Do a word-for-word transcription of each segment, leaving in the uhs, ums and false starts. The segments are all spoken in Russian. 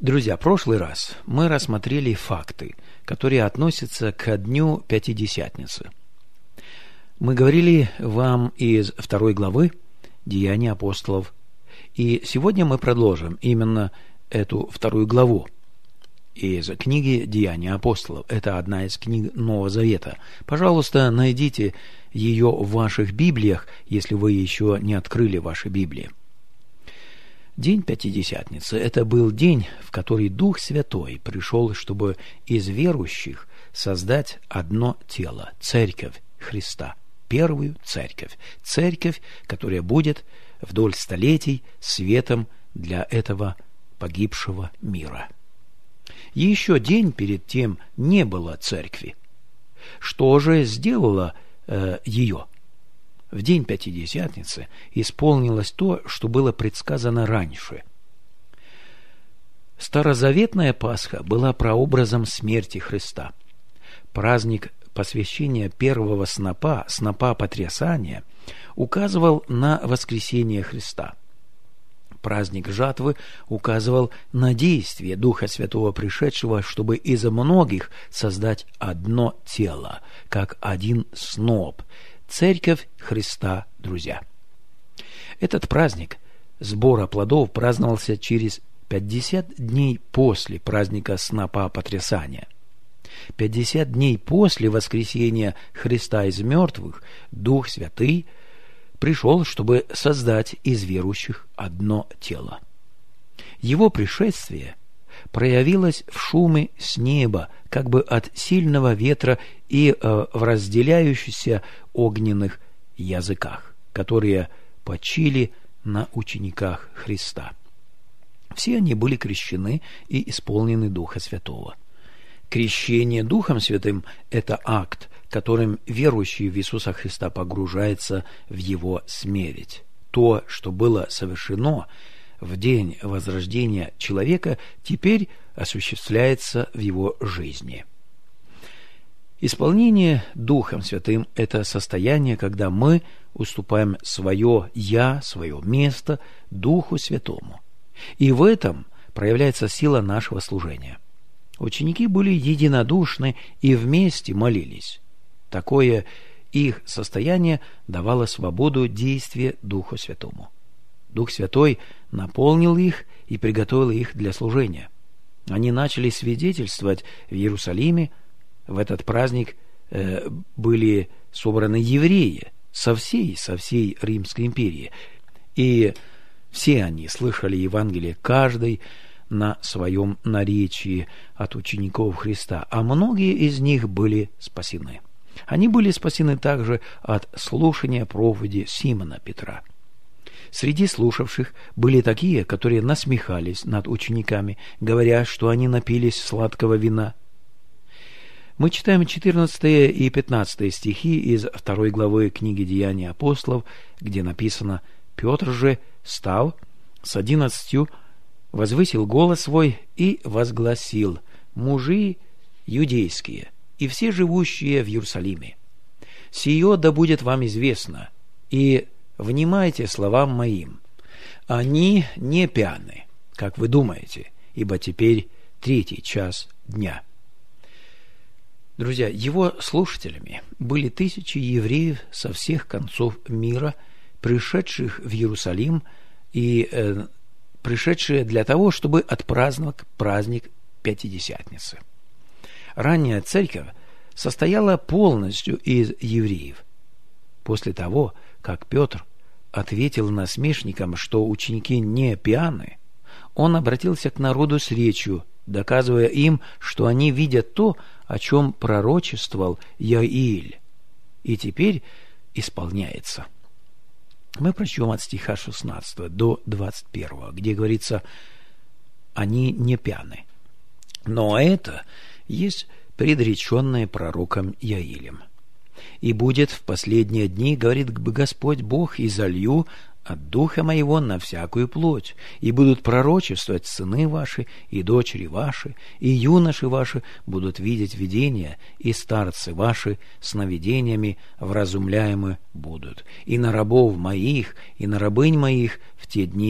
Друзья, в прошлый раз мы рассмотрели факты, которые относятся к дню Пятидесятницы. Мы говорили вам из второй главы Деяний апостолов, и сегодня мы продолжим именно эту вторую главу из книги Деяния апостолов. Это одна из книг Нового Завета. Пожалуйста, найдите ее в ваших Библиях, если вы еще не открыли ваши Библии. День Пятидесятницы – это был день, в который Дух Святой пришел, чтобы из верующих создать одно тело – Церковь Христа, первую Церковь, Церковь, которая будет вдоль столетий светом для этого погибшего мира. Еще день перед тем не было Церкви. Что же сделало э, ее? В день Пятидесятницы исполнилось то, что было предсказано раньше. Старозаветная Пасха была прообразом смерти Христа. Праздник посвящения первого снопа, снопа потрясания, указывал на воскресение Христа. Праздник жатвы указывал на действие Духа Святого, пришедшего, чтобы из многих создать одно тело, как один сноп, Церковь Христа, друзья. Этот праздник сбора плодов праздновался через пятьдесят дней после праздника снопа потрясания. пятьдесят дней после воскресения Христа из мертвых Дух Святый пришел, чтобы создать из верующих одно тело. Его пришествие проявилось в шуме с неба, как бы от сильного ветра, и э, в разделяющихся огненных языках, которые почили на учениках Христа. Все они были крещены и исполнены Духа Святого. Крещение Духом Святым – это акт, которым верующий в Иисуса Христа погружается в Его смерть. То, что было совершено в день возрождения человека, теперь осуществляется в его жизни. Исполнение Духом Святым – это состояние, когда мы уступаем свое «я», свое место Духу Святому. И в этом проявляется сила нашего служения. Ученики были единодушны и вместе молились. Такое их состояние давало свободу действия Духу Святому. Дух Святой наполнил их и приготовил их для служения. Они начали свидетельствовать в Иерусалиме. В этот праздник э, были собраны евреи со всей, со всей Римской империи. И все они слышали Евангелие, каждый на своем наречии от учеников Христа, а многие из них были спасены. Они были спасены также от слушания проповеди Симона Петра. Среди слушавших были такие, которые насмехались над учениками, говоря, что они напились сладкого вина. Мы читаем четырнадцатый и пятнадцатый стихи из второй главы книги Деяний апостолов, где написано: «Петр же, став с одиннадцатью, возвысил голос свой и возгласил: мужи юдейские и все живущие в Иерусалиме, сие да будет вам известно, и внимайте словам моим. Они не пьяны, как вы думаете, ибо теперь третий час дня». Друзья, его слушателями были тысячи евреев со всех концов мира, пришедших в Иерусалим и э, пришедшие для того, чтобы отпраздновать праздник Пятидесятницы. Ранняя церковь состояла полностью из евреев. После того, как Петр ответил насмешникам, что ученики не пьяны, он обратился к народу с речью, доказывая им, что они видят то, о чем пророчествовал Иоиль, и теперь исполняется. Мы прочтем от стиха шестнадцатого до двадцать первого, где говорится: «Они не пьяны». Но это есть предреченное пророком Иоилем. «И будет в последние дни, говорит Господь Бог, и залью от Духа Моего на всякую плоть, и будут пророчествовать сыны ваши и дочери ваши, и юноши ваши будут видеть видения, и старцы ваши сновидениями вразумляемы будут. И на рабов моих, и на рабынь моих в те дни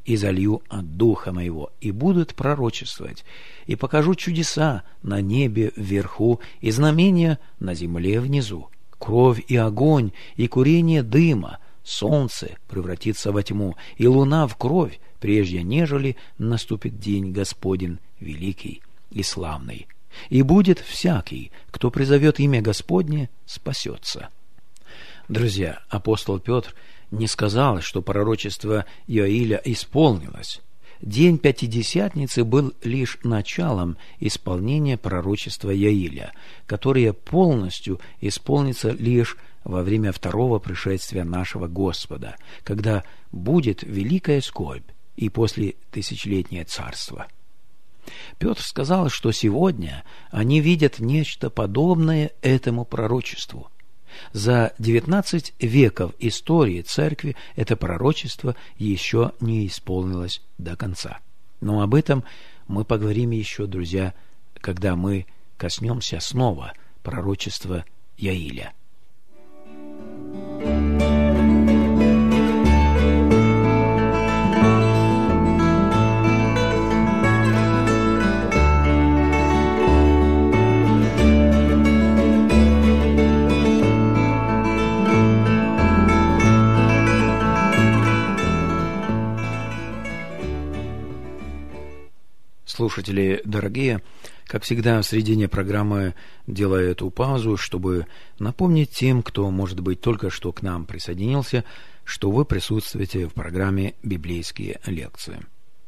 и залью от Духа Моего, и будут пророчествовать, и покажу чудеса на небе вверху, и знамения на земле внизу, кровь и огонь, и курение дыма, солнце превратится во тьму, и луна в кровь, прежде нежели наступит день Господень великий и славный. И будет всякий, кто призовет имя Господне, спасется». Друзья, апостол Петр не сказал, что пророчество Иоиля исполнилось. День Пятидесятницы был лишь началом исполнения пророчества Иоиля, которое полностью исполнится лишь во время второго пришествия нашего Господа, когда будет великая скорбь и после тысячелетнее царство. Петр сказал, что сегодня они видят нечто подобное этому пророчеству. За девятнадцать веков истории церкви это пророчество еще не исполнилось до конца. Но об этом мы поговорим еще, друзья, когда мы коснемся снова пророчества Иоиля. Слушатели дорогие, как всегда, в середине программы делаю эту паузу, чтобы напомнить тем, кто, может быть, только что к нам присоединился, что вы присутствуете в программе «Библейские лекции».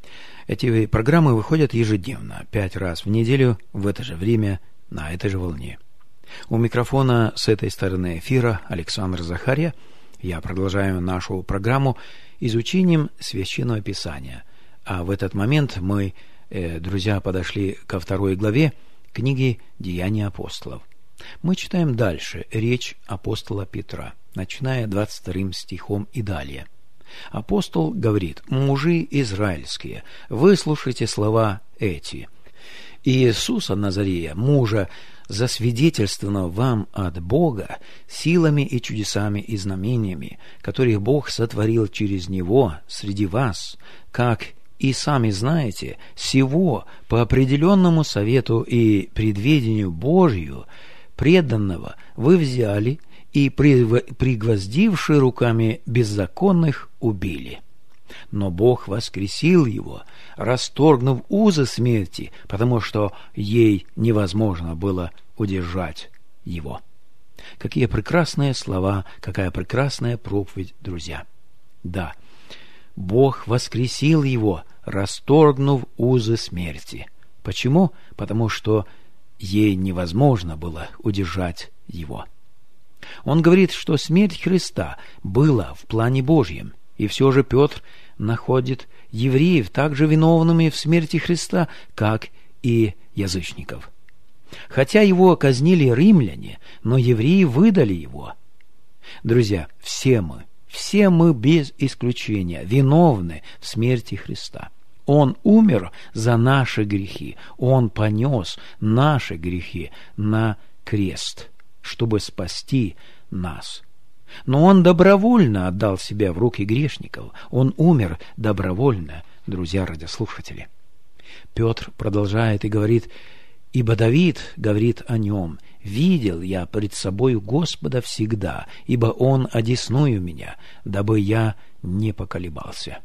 Эти программы выходят ежедневно, пять раз в неделю, в это же время, на этой же волне. У микрофона с этой стороны эфира Александр Захарья. Я продолжаю нашу программу изучением Священного Писания. А в этот момент мы, друзья, подошли ко второй главе книги «Деяния апостолов». Мы читаем дальше речь апостола Петра, начиная двадцать вторым стихом и далее. Апостол говорит: «Мужи израильские, выслушайте слова эти. Иисуса Назарея, мужа, засвидетельствованного вам от Бога силами и чудесами и знамениями, которые Бог сотворил через Него среди вас, как и сами знаете, сего по определенному совету и предведению Божию преданного вы взяли и, пригвоздивши руками беззаконных, убили. Но Бог воскресил его, расторгнув узы смерти, потому что ей невозможно было удержать его». Какие прекрасные слова, какая прекрасная проповедь, друзья! Да, Бог воскресил его, расторгнув узы смерти. Почему? Потому что ей невозможно было удержать его. Он говорит, что смерть Христа была в плане Божьем, и все же Петр находит евреев также виновными в смерти Христа, как и язычников. Хотя его казнили римляне, но евреи выдали его. Друзья, все мы, все мы без исключения виновны в смерти Христа. Он умер за наши грехи, Он понес наши грехи на крест, чтобы спасти нас. Но Он добровольно отдал себя в руки грешников. Он умер добровольно, друзья радиослушатели. Петр продолжает и говорит: «Ибо Давид говорит о нем: видел я пред собою Господа всегда, ибо Он одесную меня, дабы я не поколебался».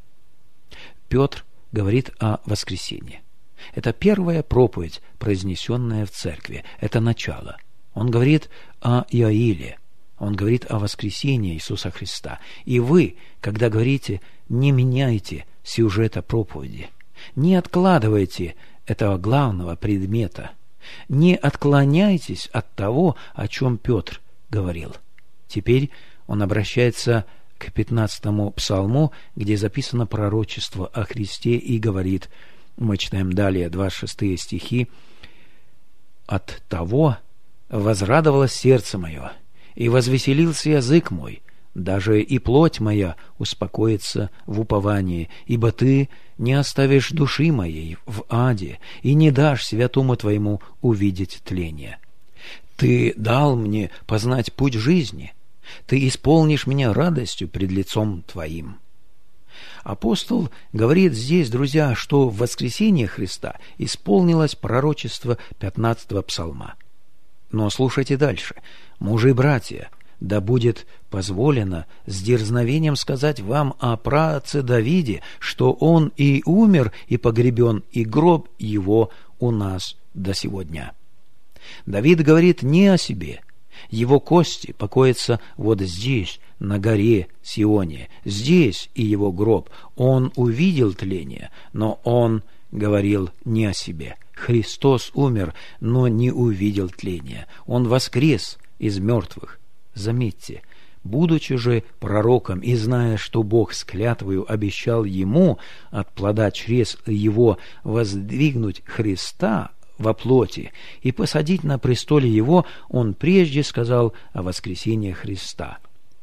Петр говорит о воскресении. Это первая проповедь, произнесенная в церкви. Это начало. Он говорит о Иоиле. Он говорит о воскресении Иисуса Христа. И вы, когда говорите, не меняйте сюжета проповеди. Не откладывайте этого главного предмета. Не отклоняйтесь от того, о чем Петр говорил. Теперь он обращается к пятнадцатому псалму, где записано пророчество о Христе, и говорит, мы читаем далее двадцать шестые стихи: «От того возрадовалось сердце мое, и возвеселился язык мой, даже и плоть моя успокоится в уповании, ибо ты не оставишь души моей в аде и не дашь святому твоему увидеть тление. Ты дал мне познать путь жизни, ты исполнишь меня радостью пред лицом твоим». Апостол говорит здесь, друзья, что в воскресенье Христа исполнилось пророчество пятнадцатого псалма. Но слушайте дальше. «Мужи и братья, да будет позволено с дерзновением сказать вам о праотце Давиде, что он и умер, и погребен, и гроб его у нас до сего дня». Давид говорит не о себе. Его кости покоятся вот здесь, на горе Сионе. Здесь и его гроб. Он увидел тление, но он говорил не о себе. Христос умер, но не увидел тления. Он воскрес из мертвых. Заметьте, будучи же пророком и зная, что Бог с клятвою обещал ему от плода чрез его воздвигнуть Христа во плоти и посадить на престоле его, он прежде сказал о воскресении Христа.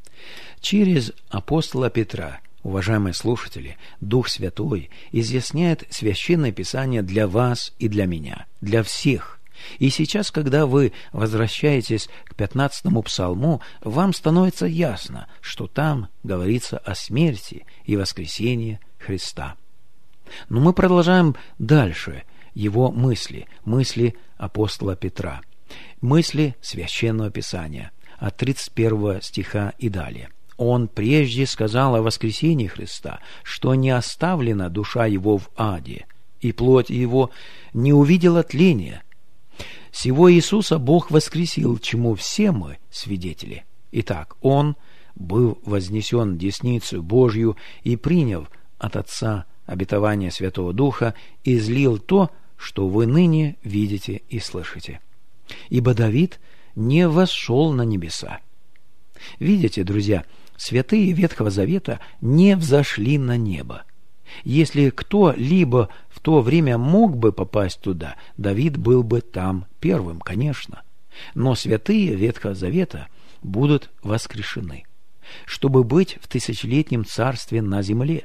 Через апостола Петра, уважаемые слушатели, Дух Святой изъясняет Священное Писание для вас и для меня, для всех. И сейчас, когда вы возвращаетесь к пятнадцатому псалму, вам становится ясно, что там говорится о смерти и воскресении Христа. Но мы продолжаем дальше его мысли, мысли апостола Петра, мысли Священного Писания от тридцать первого стиха и далее. Он прежде сказал о воскресении Христа, что не оставлена душа его в аде, и плоть его не увидела тления. Сего Иисуса Бог воскресил, чему все мы свидетели. Итак, Он был вознесен в десницу Божью и, приняв от Отца обетование Святого Духа, излил то, что вы ныне видите и слышите. Ибо Давид не восшел на небеса. Видите, друзья, святые Ветхого Завета не взошли на небо. Если кто-либо в то время мог бы попасть туда, Давид был бы там первым, конечно. Но святые Ветхого Завета будут воскрешены, чтобы быть в тысячелетнем царстве на земле.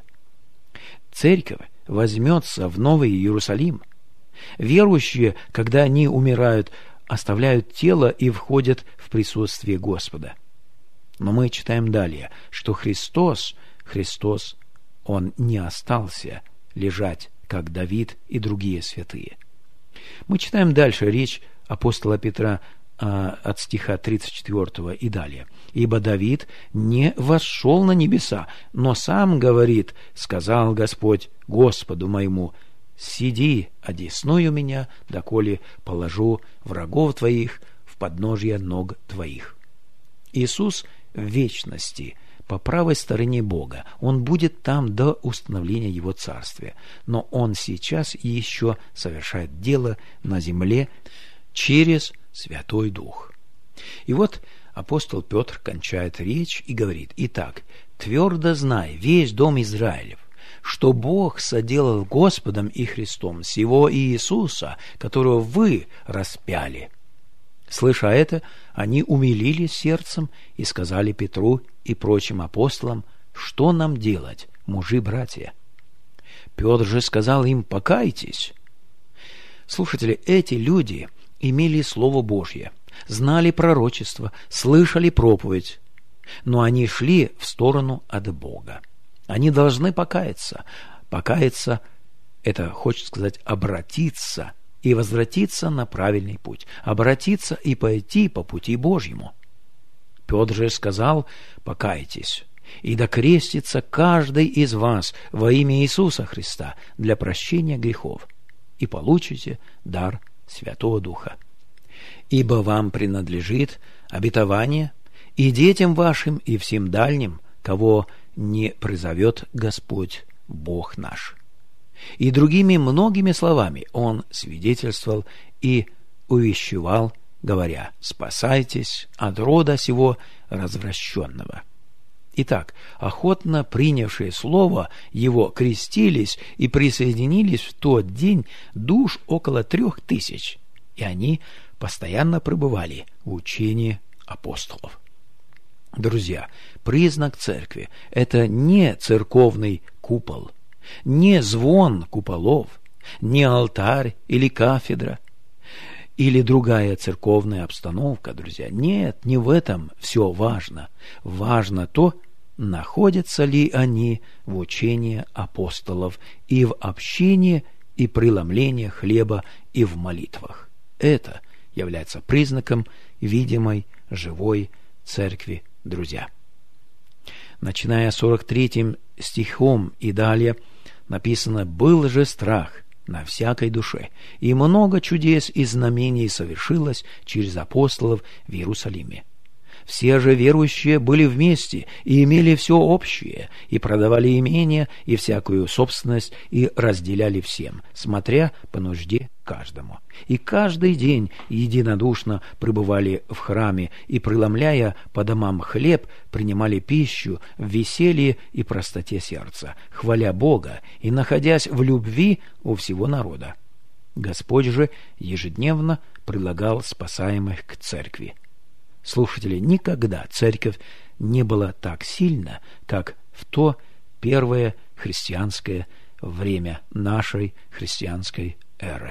Церковь возьмется в Новый Иерусалим. Верующие, когда они умирают, оставляют тело и входят в присутствие Господа. Но мы читаем далее, что Христос, Христос, Он не остался лежать, как Давид и другие святые. Мы читаем дальше речь апостола Петра а, от стиха тридцать четвёртого и далее. «Ибо Давид не восшел на небеса, но сам говорит, сказал Господь Господу моему, сиди одесную меня, доколе положу врагов твоих в подножье ног твоих». Иисус в вечности по правой стороне Бога. Он будет там до установления Его Царствия. Но Он сейчас еще совершает дело на земле через Святой Дух. И вот апостол Петр кончает речь и говорит: «Итак, твердо знай, весь дом Израилев, что Бог соделал Господом и Христом сего Иисуса, которого вы распяли». Слыша это, они умилились сердцем и сказали Петру и прочим апостолам: «Что нам делать, мужи-братья?» Петр же сказал им: «Покайтесь». Слушатели, эти люди имели Слово Божье, знали пророчество, слышали проповедь, но они шли в сторону от Бога. Они должны покаяться. Покаяться – это, хочет сказать, обратиться и возвратиться на правильный путь, обратиться и пойти по пути Божьему. Петр же сказал: «Покайтесь, и да крестится каждый из вас во имя Иисуса Христа для прощения грехов, и получите дар Святого Духа. Ибо вам принадлежит обетование и детям вашим, и всем дальним, кого не призовет Господь Бог наш». И другими многими словами он свидетельствовал и увещевал, говоря: «Спасайтесь от рода сего развращенного». Итак, охотно принявшие слово его крестились и присоединились в тот день душ около трех тысяч, и они постоянно пребывали в учении апостолов. Друзья, признак церкви – это не церковный купол, не звон куполов, не алтарь или кафедра, или другая церковная обстановка, друзья. Нет, не в этом все важно. Важно то, находятся ли они в учении апостолов и в общении и преломлении хлеба и в молитвах. Это является признаком видимой живой церкви, друзья. Начиная с сорок третьим стихом и далее написано: «Был же страх на всякой душе, и много чудес и знамений совершилось через апостолов в Иерусалиме. Все же верующие были вместе и имели все общее, и продавали имения и всякую собственность, и разделяли всем, смотря по нужде каждому. И каждый день единодушно пребывали в храме, и, преломляя по домам хлеб, принимали пищу в веселье и простоте сердца, хваля Бога и находясь в любви у всего народа. Господь же ежедневно прилагал спасаемых к церкви». Слушатели, никогда церковь не была так сильна, как в то первое христианское время нашей христианской эры.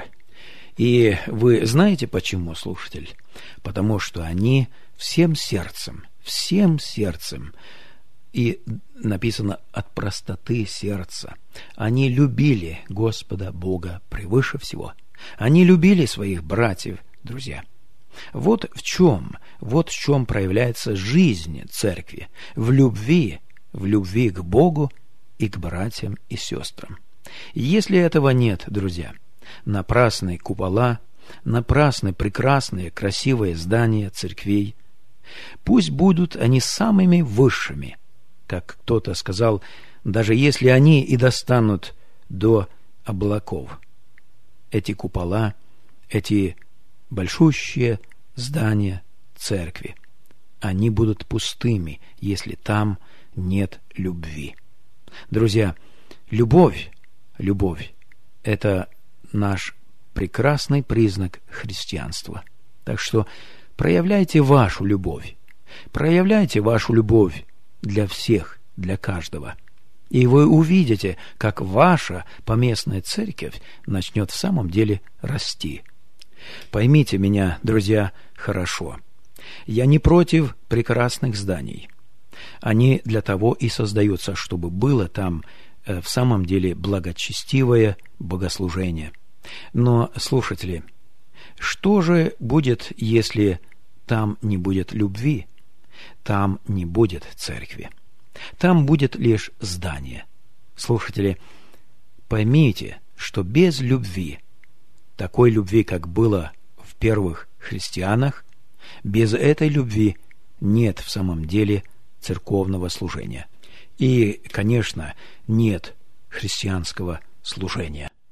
И вы знаете почему, слушатель? Потому что они всем сердцем, всем сердцем, и написано от простоты сердца, они любили Господа Бога превыше всего. Они любили своих братьев, друзья. Вот в чем, вот в чем проявляется жизнь церкви, в любви, в любви к Богу и к братьям и сестрам. Если этого нет, друзья, напрасные купола, напрасные прекрасные, красивые здания церквей, пусть будут они самыми высшими, как кто-то сказал, даже если они и достанут до облаков. Эти купола, эти большущие здания церкви, они будут пустыми, если там нет любви. Друзья, любовь, любовь – это наш прекрасный признак христианства. Так что проявляйте вашу любовь, проявляйте вашу любовь для всех, для каждого. И вы увидите, как ваша поместная церковь начнет в самом деле расти. Поймите меня, друзья, хорошо. Я не против прекрасных зданий. Они для того и создаются, чтобы было там э, в самом деле благочестивое богослужение. Но, слушатели, что же будет, если там не будет любви? Там не будет церкви. Там будет лишь здание. Слушатели, поймите, что без любви, такой любви, как было в первых христианах, без этой любви нет в самом деле церковного служения. И, конечно, нет христианского служения.